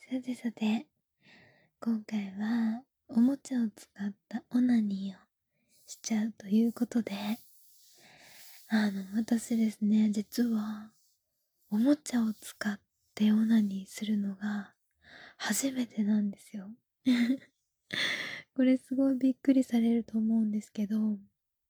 さてさて、今回はおもちゃを使ったオナニーをしちゃうということで、私ですね、実はおもちゃを使ってオナニーするのが初めてなんですよ。これすごいびっくりされると思うんですけど、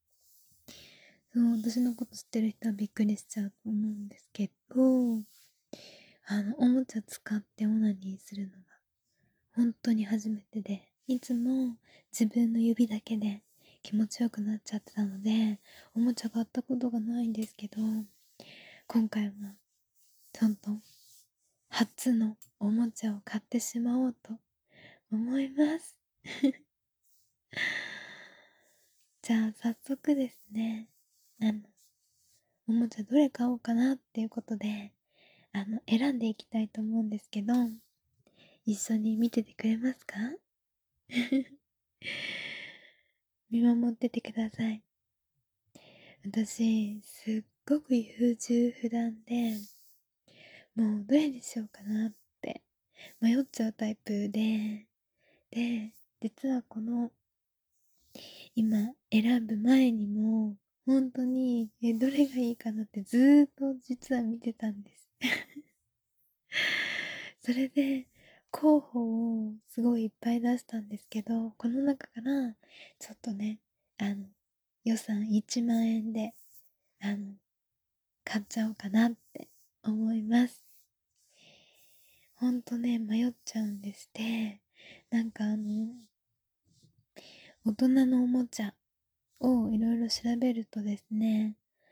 私のこと知ってる人はびっくりしちゃうと思うんですけど、おもちゃ使ってオナニーするのが本当に初めてで、いつも自分の指だけで気持ちよくなっちゃってたので、おもちゃ買ったことがないんですけど、今回はちゃんと初のおもちゃを買ってしまおうと思います。じゃあ早速ですね、おもちゃどれ買おうかなっていうことで、選んでいきたいと思うんですけど、一緒に見ててくれますか？見守っててください。私、すっごく優柔不断で、もうどれにしようかなって迷っちゃうタイプで、実はこの今選ぶ前にも、本当に、どれがいいかなってずーっと実は見てたんです。それで、候補をすごいいっぱい出したんですけど、この中からちょっとね、予算1万円で、あの、買っちゃおうかなって思います。ほんとね、迷っちゃうんですで、なんか大人のおもちゃをいろいろ調べるとですね、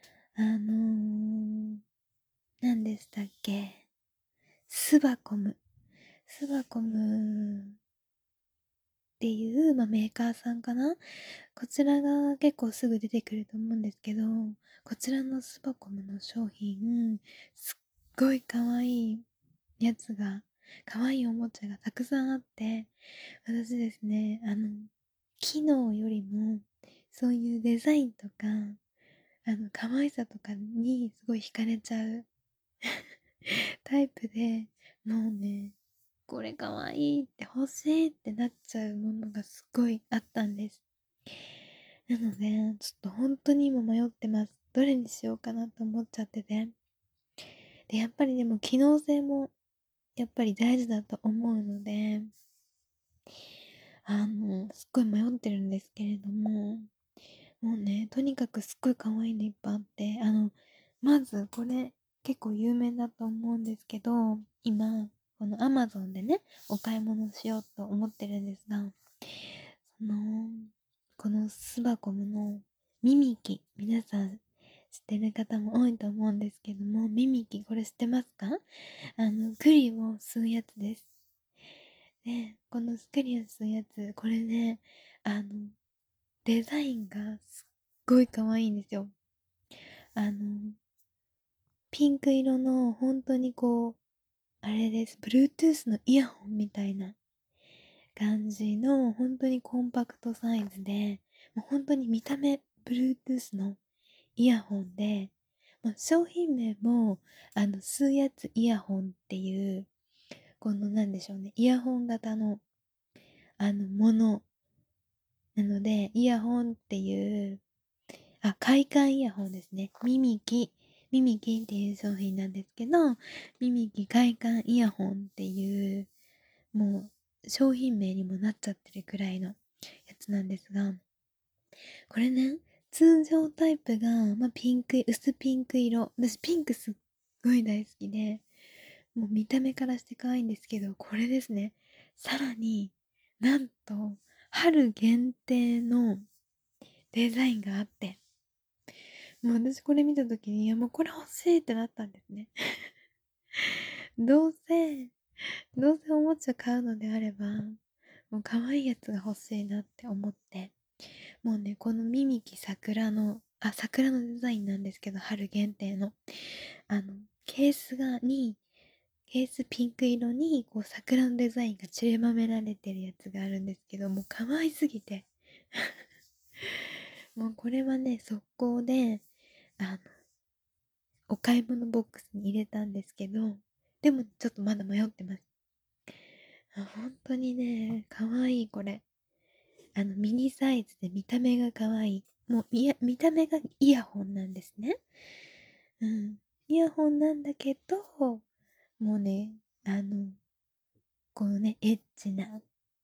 何でしたっけ、スバコム。スバコムっていう、メーカーさんかな、こちらが結構すぐ出てくると思うんですけど、こちらのスバコムの商品、すっごい可愛いやつが、可愛いおもちゃがたくさんあって、私ですね、機能よりも、そういうデザインとか、可愛さとかにすごい惹かれちゃうタイプで、もうね、これ可愛いって欲しいってなっちゃうものがすっごいあったんです。なので、ちょっと本当に今迷ってます。どれにしようかなと思っちゃってて。で、やっぱりでも機能性もやっぱり大事だと思うので、すっごい迷ってるんですけれども、もうね、とにかくすっごい可愛いのいっぱいあって、まずこれ結構有名だと思うんですけど、今、この Amazon でね、お買い物しようと思ってるんですが、その、このスバコムのミミキ、皆さん知ってる方も多いと思うんですけども、ミミキ、これ知ってますか？栗を吸うやつです。で、この栗を吸うやつ、これね、あの、デザインがすっごい可愛いんですよ。あの、ピンク色の本当にこう、あれです。Bluetooth のイヤホンみたいな感じの本当にコンパクトサイズで、もう本当に見た目 Bluetooth のイヤホンで、商品名も吸うやつイヤホンっていう、このなんでしょうね、イヤホン型のものなので、イヤホンっていう、快感イヤホンですね。ミミキっていう商品なんですけど、ミミキ快感イヤホンっていう、もう商品名にもなっちゃってるくらいのやつなんですが、これね、通常タイプが、ピンク、薄ピンク色。私ピンクすっごい大好きで、もう見た目からして可愛いんですけど、これですね。さらになんと、春限定のデザインがあって、もう私これ見た時に、いやもうこれ欲しいってなったんですね。どうせ、どうせおもちゃ買うのであれば、もう可愛いやつが欲しいなって思って、もうね、このミミキ桜のデザインなんですけど、春限定の。あの、ケースが、に、ケースピンク色に、こう、桜のデザインが散りばめられてるやつがあるんですけど、もう可愛すぎて。もうこれはね、速攻で、あの、お買い物ボックスに入れたんですけど、でもちょっとまだ迷ってます。 本当にね、かわいいこれ。ミニサイズで見た目がかわいい。もう、見た目がイヤホンなんですね。うん。イヤホンなんだけど、もうね、このね、エッチな、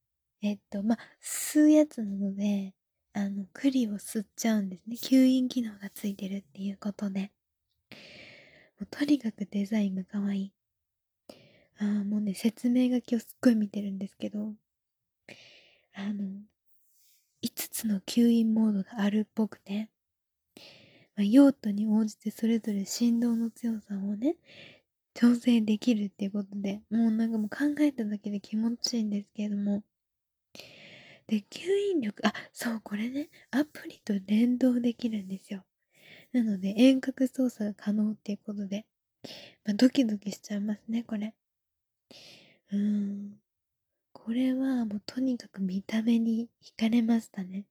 吸うやつなので、栗を吸っちゃうんですね。吸引機能がついてるっていうことで。もうとにかくデザインがかわいい。もうね、説明書きをすっごい見てるんですけど、あの、5つの吸引モードがあるっぽくて、用途に応じてそれぞれ振動の強さをね、調整できるっていうことで、もうなんかもう考えただけで気持ちいいんですけれども、で、吸引力、そう、これね、アプリと連動できるんですよ。なので、遠隔操作が可能っていうことで、ドキドキしちゃいますね、これ。うーん。これはもうとにかく見た目に惹かれましたね。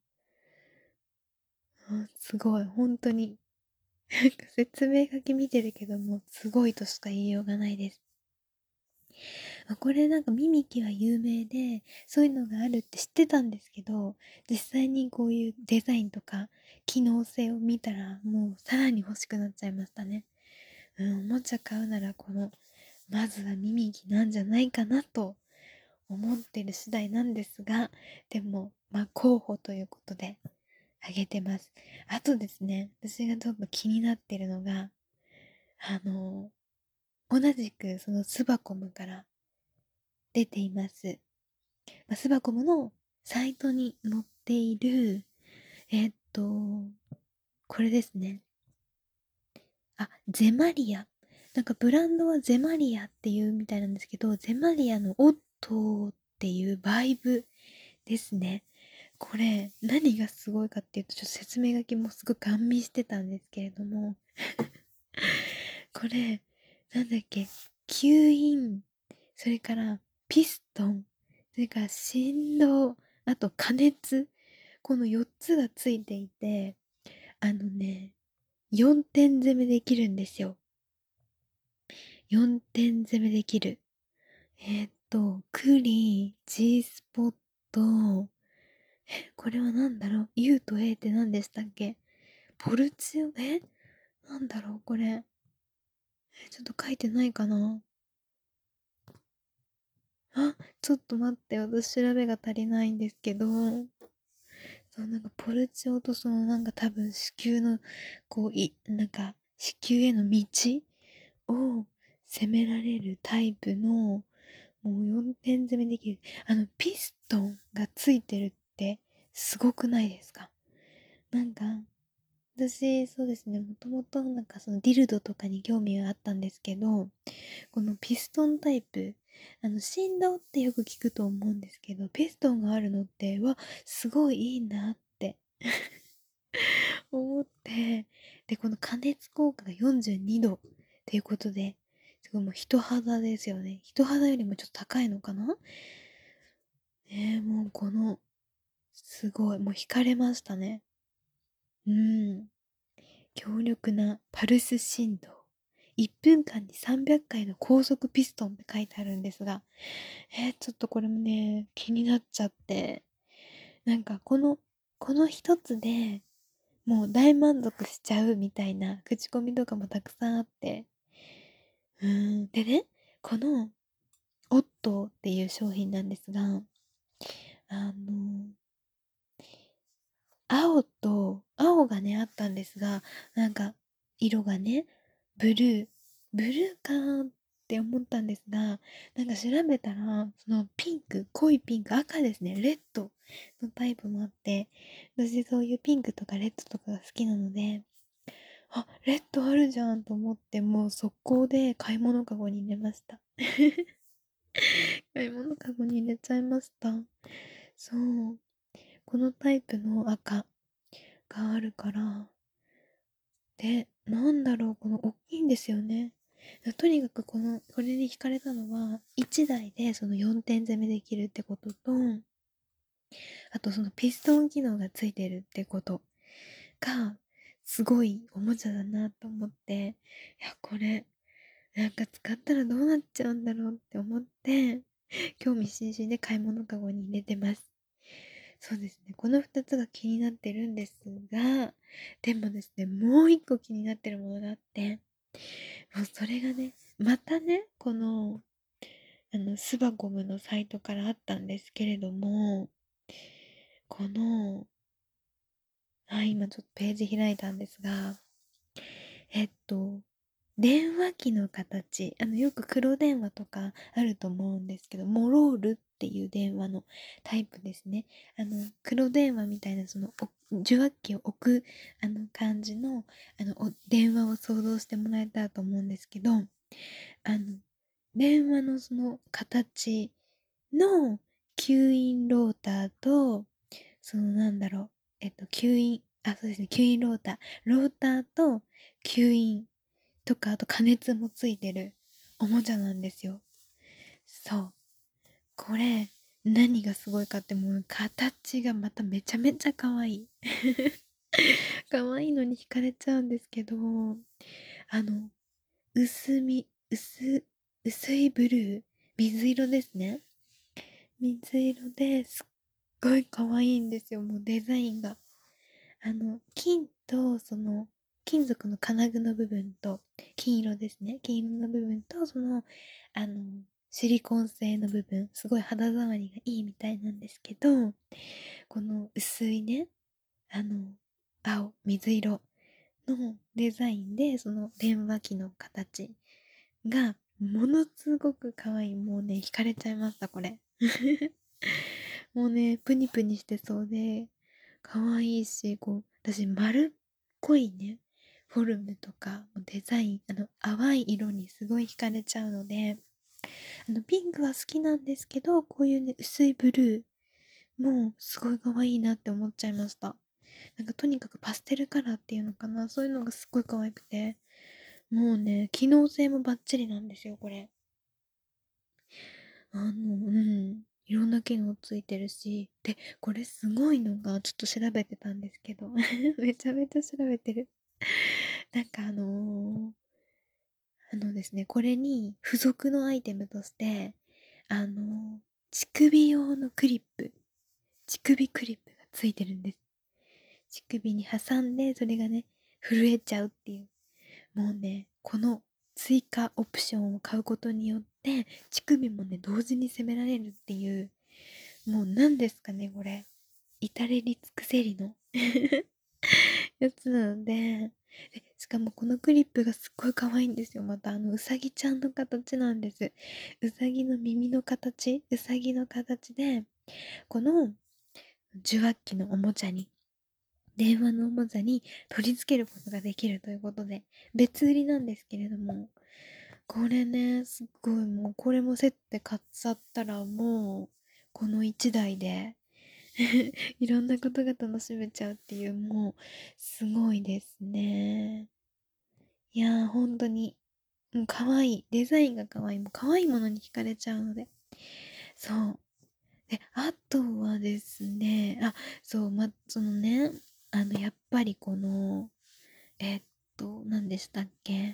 すごい、本当に。なんか説明書き見てるけども、すごいとしか言いようがないです。これなんかミミキは有名で、そういうのがあるって知ってたんですけど、実際にこういうデザインとか機能性を見たら、もうさらに欲しくなっちゃいましたね。おもちゃ買うならまずはミミキなんじゃないかなと思ってる次第なんですが、でも、候補ということで、あげてます。あとですね、私がちょっと気になってるのが、あの、同じくそのスバコムから出ています。スバコムのサイトに載っている、これですね。ゼマリア。なんかブランドはゼマリアっていうみたいなんですけど、ゼマリアのオットーっていうバイブですね。これ、何がすごいかっていうと、ちょっと説明書きもすごいガン見してたんですけれども、これ、なんだっけ、吸引、それからピストン、それから振動、あと加熱、この4つがついていて、あのね、4点攻めできるんですよ。4点攻めできる。クリ、G スポット、これは何だろう ?U と A って何でしたっけ？ポルチオ、なんだろうこれ。ちょっと書いてないかな？ちょっと待って、私調べが足りないんですけど、そう、なんかポルチオとそのなんか多分子宮の、なんか子宮への道を攻められるタイプの、もう4点攻めできる。ピストンがついてるってすごくないですか？なんか、私、そうですね、もともとなんかそのディルドとかに興味があったんですけど、このピストンタイプ、振動ってよく聞くと思うんですけど、ピストンがあるのって、すごいいいなって思って、で、この加熱効果が42度っていうことで、すごいもう人肌ですよね。人肌よりもちょっと高いのかな？もうすごい、もう惹かれましたね。うん。強力なパルス振動。1分間に300回の高速ピストンって書いてあるんですが、ちょっとこれもね、気になっちゃって、なんかこの一つでもう大満足しちゃうみたいな口コミとかもたくさんあって、でね、このオットーっていう商品なんですが、あの、青がね、あったんですが、なんか、色がね、ブルーかーって思ったんですが、なんか調べたら、そのピンク、濃いピンク、赤ですね、レッドのタイプもあって、私そういうピンクとかレッドとかが好きなので、レッドあるじゃんと思って、もう速攻で買い物かごに入れました。買い物かごに入れちゃいました。そう。このタイプの赤があるから、で、なんだろう、この大きいんですよね。とにかくこれに惹かれたのは、1台でその4点攻めできるってことと、あとそのピストン機能がついてるってことが、すごいおもちゃだなと思って、いや、これ、なんか使ったらどうなっちゃうんだろうって思って、 興味津々で買い物かごに入れてます。そうですね。この2つが気になってるんですが、でもですね、もう1個気になってるものがあって、もうそれがね、またね、この、スバゴムのサイトからあったんですけれども、この、今ちょっとページ開いたんですが、えっと、電話機の形、よく黒電話とかあると思うんですけど、モロールっていう電話のタイプですね。黒電話みたいな、受話器を置く、感じの、電話を想像してもらえたらと思うんですけど、電話のその形の吸引ローターと、なんだろう、そうですね、吸引ローター。ローターと吸引とか、あと加熱もついてるおもちゃなんですよ。そう。これ、何がすごいかってもう形がまためちゃめちゃ可愛い。可愛いのに惹かれちゃうんですけど、あの、薄み、薄、薄いブルー、水色ですね。水色ですっごい可愛いんですよ、もうデザインが。金と、金属の金具の部分と、金色ですね。金色の部分と、あの、シリコン製の部分、すごい肌触りがいいみたいなんですけど、この薄いね、あの、水色のデザインで、その電話機の形が、ものすごく可愛い。もうね、惹かれちゃいました、これ。もうね、プニプニしてそうで、可愛いし、私、丸っこいね、フォルムとか、デザイン、淡い色にすごい惹かれちゃうので、ピンクは好きなんですけど、こういうね、薄いブルーもすごい可愛いなって思っちゃいました。なんかとにかくパステルカラーっていうのかな、そういうのがすっごい可愛くて、もうね、機能性もバッチリなんですよ、これ。いろんな機能ついてるし、で、これすごいのが、ちょっと調べてたんですけど、めちゃめちゃ調べてる。なんかですね、これに付属のアイテムとして、あの乳首用のクリップ、乳首クリップがついてるんです。乳首に挟んで、それがね、震えちゃうっていう。もうね、この追加オプションを買うことによって、乳首もね、同時に攻められるっていう、もう何ですかね、これ。至れり尽くせりのやつなので、しかもこのクリップがすっごい可愛いんですよ。またうさぎちゃんの形なんです。うさぎの耳の形、うさぎの形で、この受話器のおもちゃに、電話のおもちゃに取り付けることができるということで、別売りなんですけれども、これね、すっごいもう、これもセットで買っちゃったらもう、この1台でいろんなことが楽しめちゃうっていう、もう、すごいですね。いやー、本当に、可愛い。デザインが可愛い。もう可愛いものに惹かれちゃうので。そう。で、あとはですね、そう、そのね、やっぱり何でしたっけ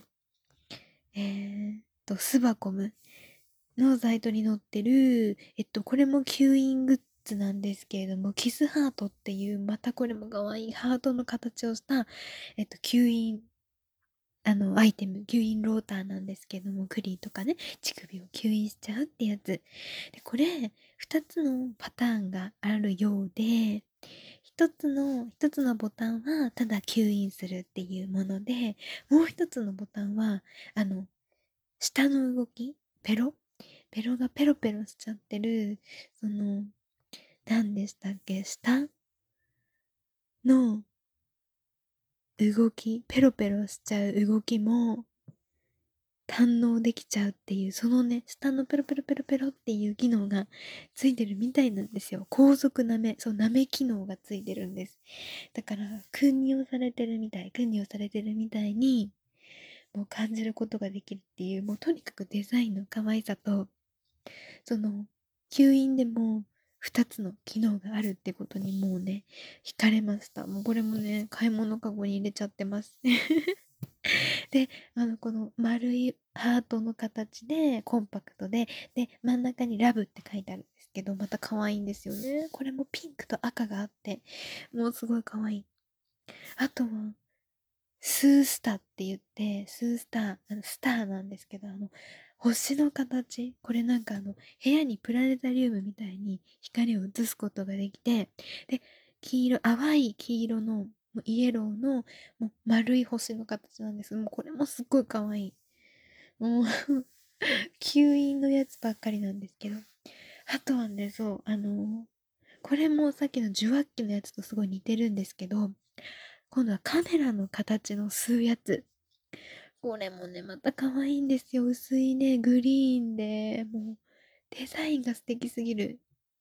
スバコムのサイトに載ってる、これも吸引グッズなんですけれども、キスハートっていう、またこれも可愛いハートの形をした、吸引、アイテム、吸引ローターなんですけども、クリーとかね、乳首を吸引しちゃうってやつ。で、これ、二つのパターンがあるようで、一つのボタンはただ吸引するっていうもので、もう一つのボタンは、あの、下の動き、ペロがペロペロしちゃってる、何でしたっけ、下の動き、ペロペロしちゃう動きも堪能できちゃうっていう、そのね、下のペロペロペロペロっていう機能がついてるみたいなんですよ。高速舐め、そう、舐め機能がついてるんです。だから、訓練をされてるみたいに、もう感じることができるっていう、もうとにかくデザインの可愛さと、その、吸引でも2つの機能があるってことにもうね、惹かれました。もうこれもね、買い物かごに入れちゃってます。 で、この丸いハートの形で、コンパクトで、で、真ん中にラブって書いてあるんですけど、また可愛いんですよね。これもピンクと赤があって、もうすごい可愛い。あとは、スースターって言って、スースター、スターなんですけど、星の形、これなんか部屋にプラネタリウムみたいに光を映すことができて、で、淡い黄色の、もうイエローの、もう丸い星の形なんです。もうこれもすっごい可愛い。もう吸引のやつばっかりなんですけど。あとはね、そう、これもさっきの受話器のやつとすごい似てるんですけど、今度はカメラの形の吸うやつ。これもね、また可愛いんですよ。薄いね、グリーンで、もう、デザインが素敵すぎる。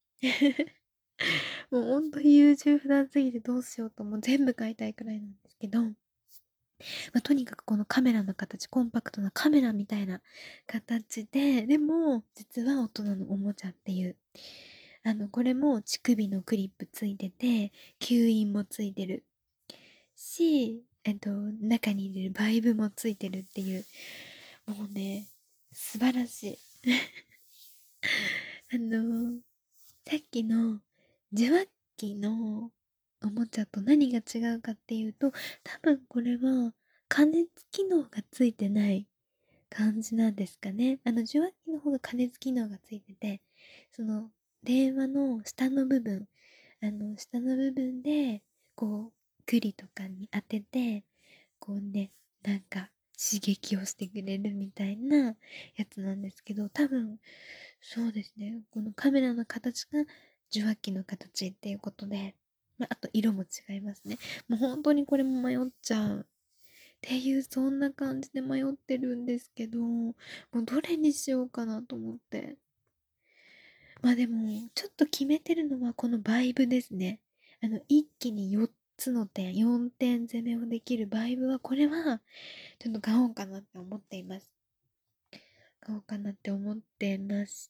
もうほんと優柔不断すぎてどうしようともう全部買いたいくらいなんですけど、とにかくこのカメラの形、コンパクトなカメラみたいな形で、でも、実は大人のおもちゃっていう。これも乳首のクリップついてて、吸引もついてるし、中に入れるバイブもついてるっていう、もうね、素晴らしい。あの、さっきの受話器のおもちゃと何が違うかっていうと、多分これは加熱機能がついてない感じなんですかね。受話器の方が加熱機能がついてて、その電話の下の部分、下の部分で、こう、グリとかに当てて、こうね、なんか刺激をしてくれるみたいなやつなんですけど、多分、そうですね、このカメラの形が受話器の形っていうことで、あと色も違いますね。もう本当にこれも迷っちゃう。っていう、そんな感じで迷ってるんですけど、もうどれにしようかなと思って。でも、ちょっと決めてるのはこのバイブですね。一気に4つの点、4点攻めをできるバイブは、これは、ちょっと買おうかなって思っています。買おうかなって思ってまして、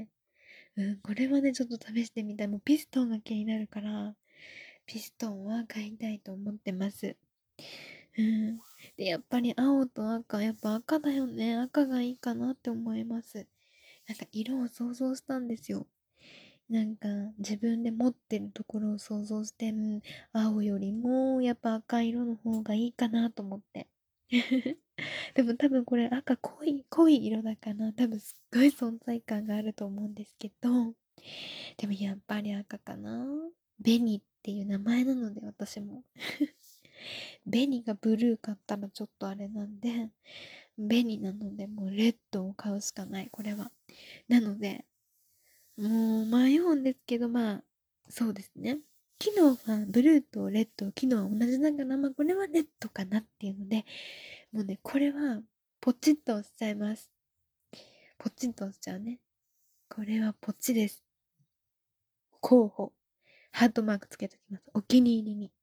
これはね、ちょっと試してみたい。もうピストンが気になるから、ピストンは買いたいと思ってます。うん。で、やっぱり青と赤、やっぱ赤だよね。赤がいいかなって思います。なんか色を想像したんですよ。なんか自分で持ってるところを想像して、青よりもやっぱ赤色の方がいいかなと思って。でも多分これ赤濃い色だから多分すっごい存在感があると思うんですけど、でもやっぱり赤かな。ベニっていう名前なので私も。ベニがブルー買ったらちょっとあれなんで、ベニなのでもうレッドを買うしかない、これは。なので、もう迷うんですけど、そうですね。機能はブルーとレッド、機能は同じだから、これはレッドかなっていうので、もうね、これはポチッと押しちゃいます。ポチッと押しちゃうね。これはポチです。候補。ハートマークつけときます。お気に入りに。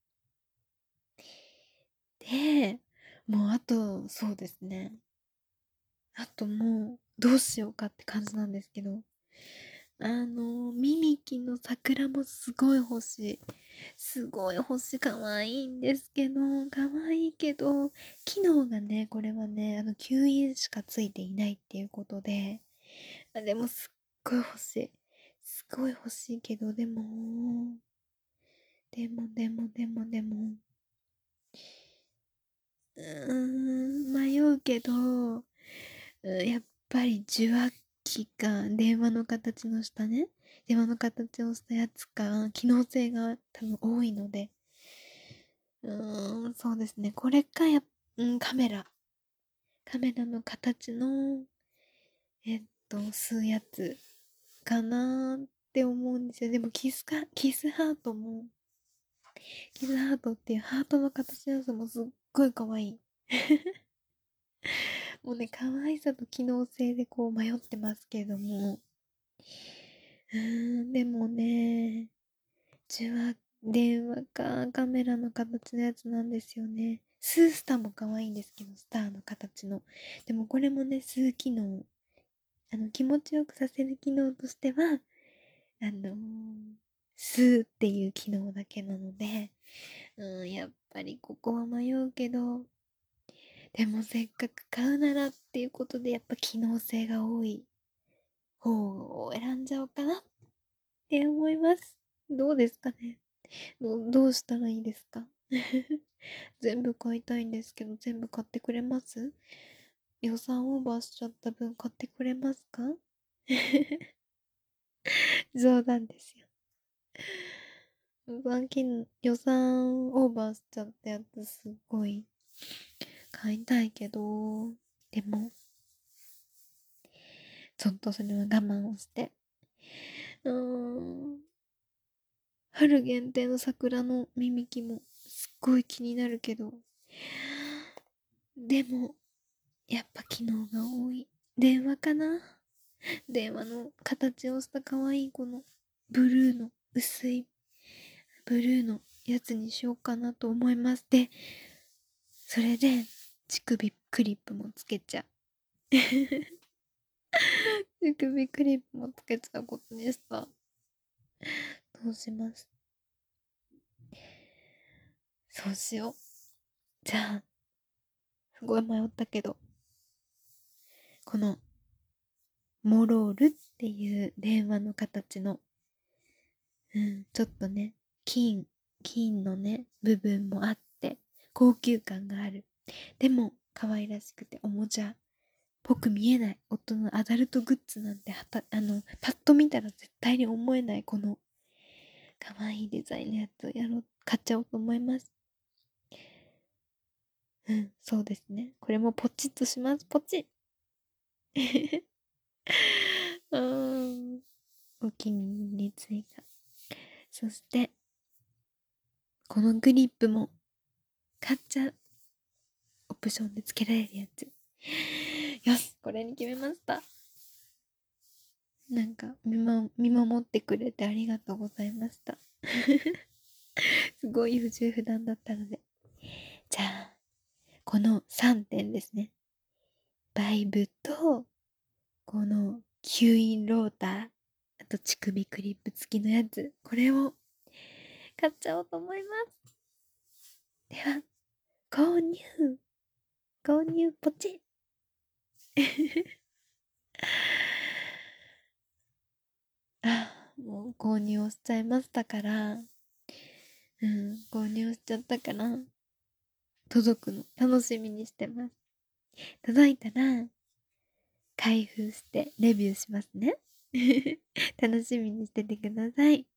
で、もうあと、そうですね。あともう、どうしようかって感じなんですけど、ミミキの桜もすごい欲しい。すごい欲しい。かわいいんですけど、かわいいけど、機能がね、これはね、吸引しかついていないっていうことで、でもすっごい欲しい。すごい欲しいけど、でも、迷うけど、やっぱり受話器か、電話の形のしたね、電話の形をしたやつか、機能性が多分多いので、そうですね、これかカメラ。カメラの形の、吸うやつかなーって思うんですよ。でもキスハートも、キスハートっていうハートの形のやつもすっごい可愛い。もうね、可愛さと機能性でこう迷ってますけれども、でもね、電話かカメラの形のやつなんですよね。スースターも可愛いんですけど、スターの形の。でもこれもね、吸う機能。気持ちよくさせる機能としては、あのー吸うっていう機能だけなので、やっぱりここは迷うけど、 でもせっかく買うならっていうことで、やっぱ機能性が多い方を選んじゃおうかなって思います。どうですかね。どうしたらいいですか？全部買いたいんですけど、全部買ってくれます？予算オーバーしちゃった分買ってくれますか？冗談ですよ。予算オーバーしちゃったやつすっごい買いたいけど、でも、ちょっとそれは我慢をして。うーん。春限定の桜の耳木もすっごい気になるけど、でも、やっぱ機能が多い。電話かな。電話の形をした可愛いこのブルーの薄いブルーのやつにしようかなと思います。で、それで乳首クリップもつけちゃう。乳首クリップもつけちゃうことにした。どうします？そうしよう。じゃあ、すごい迷ったけど、このモロールっていう電話の形の、ちょっとね、金のね、部分もあって、高級感がある。でも、可愛らしくておもちゃっぽく見えない。夫のアダルトグッズなんてパッと見たら絶対に思えない、この可愛いデザインのやつを買っちゃおうと思います。そうですね。これもポチッとします。ポチッ。お気に入り追加。そして、このグリップも買っちゃう。オプションで付けられるやつ。よし、これに決めました。なんか見守ってくれてありがとうございました。すごい不重不断だったので。じゃあ、この3点ですね。バイブと、この吸引ローター、あと乳首クリップ付きのやつ、これを買っちゃおうと思います。では、購入ポチもう購入をしちゃいましたから、購入しちゃったから、届くの楽しみにしてます。届いたら、開封してレビューしますね。楽しみにしててください。